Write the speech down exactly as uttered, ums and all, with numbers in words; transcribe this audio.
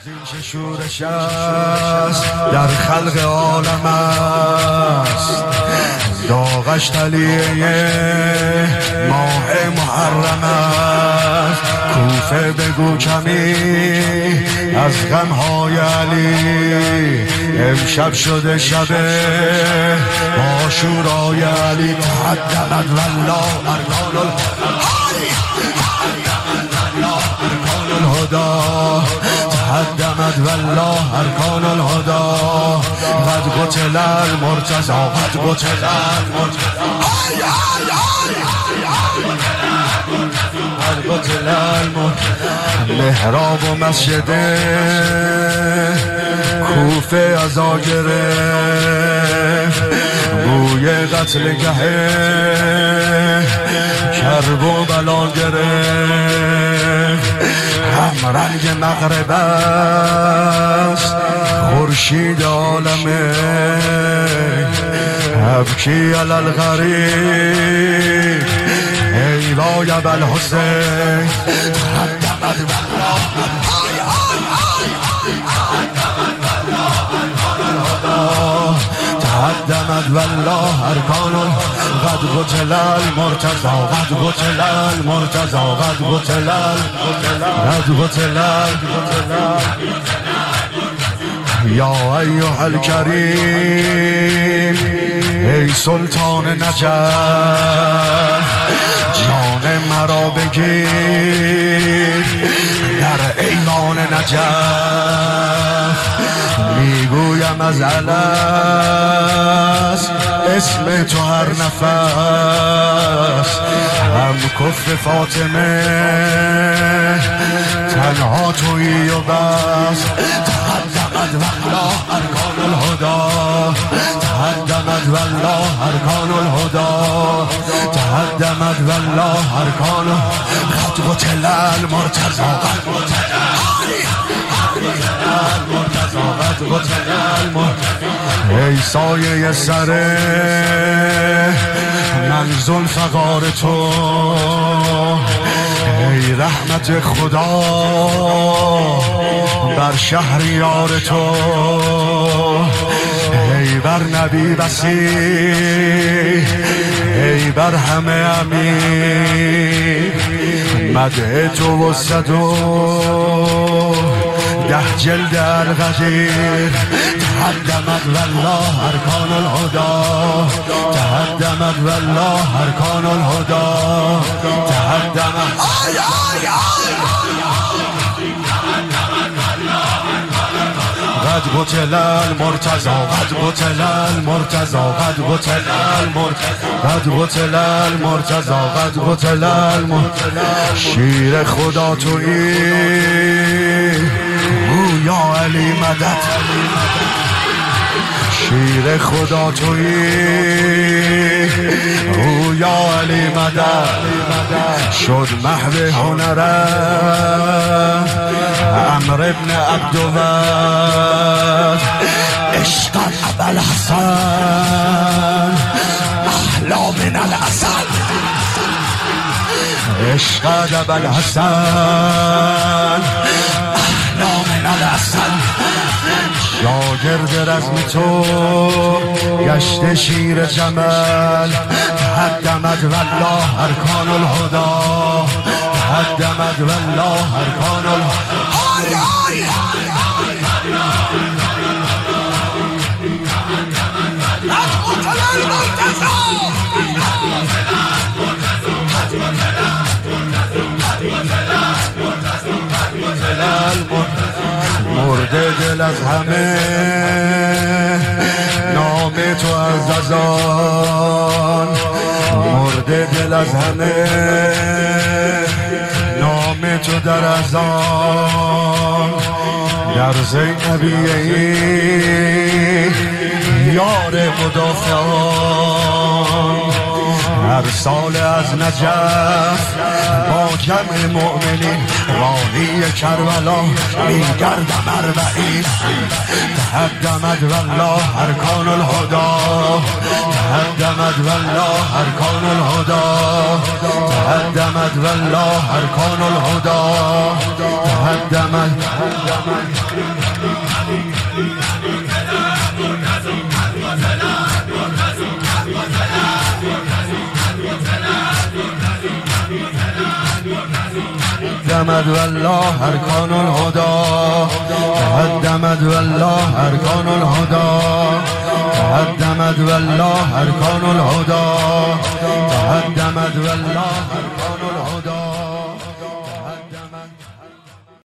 چه شورش است در خلق عالم است، داغش طلیعه ماه محرم است. کوفه بگو کمی از غمهای علی، امشب شده شب عاشورای علی. تقدمت والله ارکان الهدى، تقدمت والله ارکان الهدى. قد قتل المرتضی، قد قتل المرتضی، قد قتل المرتضی. محراب و مسجد کوفه ازا گرفت، بوی قتل گه کرب و بلا گرفت. هم رنگ مغرب است خورشید عالمه، ابکی علی الغریب ای وای ابوالحسین. تقدمت والله تقدمت والله ارکان. قد قتل المرتضی، قد قتل المرتضی، قد قتل قد قتل. یا ایها الکریم ای سلطان نجف، جان مرا بگیر در ایوان نجف. میگویم از الست اسم تو هر نفس، هم کفر فاطمه تنها تویی و بس. تقدمت والله ارکان الهدى، تقدمت والله ارکان الهدى، تقدمت والله ارکان. قد قتل المرتضی، قد قتل المرتضی، قد قتل المرتضی. ای سایه سر من ذوالفقار تو، ای رحمت خدا بر شهریار تو، ای بر نبی وسیع، ای بر همه امیر. مدح تو و صد و ده جلد الغدیر. تقدمت والله ارکان الهدى، تقدمت والله ارکان الهدى، تقدمت. قد قتل المرتضی، قد قتل المرتضی، قد قتل المرتضی، قد قتل المرتضی، قد قتل المرتضی. شیر خدا تویی یا علی مدد، شیر خدا تویی او یا علی مدد. شد محو هنرم عمرو ابن عبدود، عشق ابوالحسن احلا من العسل، عشق ابوالحسن احلا من العسل. شاگرد رزم تو گشت شیر جمل. تقدمت والله ارکان الهدى، تقدمت والله ارکان الهدى. مرده دل از همه نام تو از ازان، مرده دل از همه نام تو در ازان. در زینبیه یار مدافعان، هر سال از نجف با جمع مؤمنین راهی کربلا میگردم اربعین. تهدمت والله ارکان الهدا، تهدمت والله ارکان الهدا، تهدمت والله ارکان الهدا، تهدمت. تهدمت والله ارکان الهدا، تهدمت والله ارکان الهدا، تهدمت والله ارکان الهدا، تهدمت والله ارکان الهدا.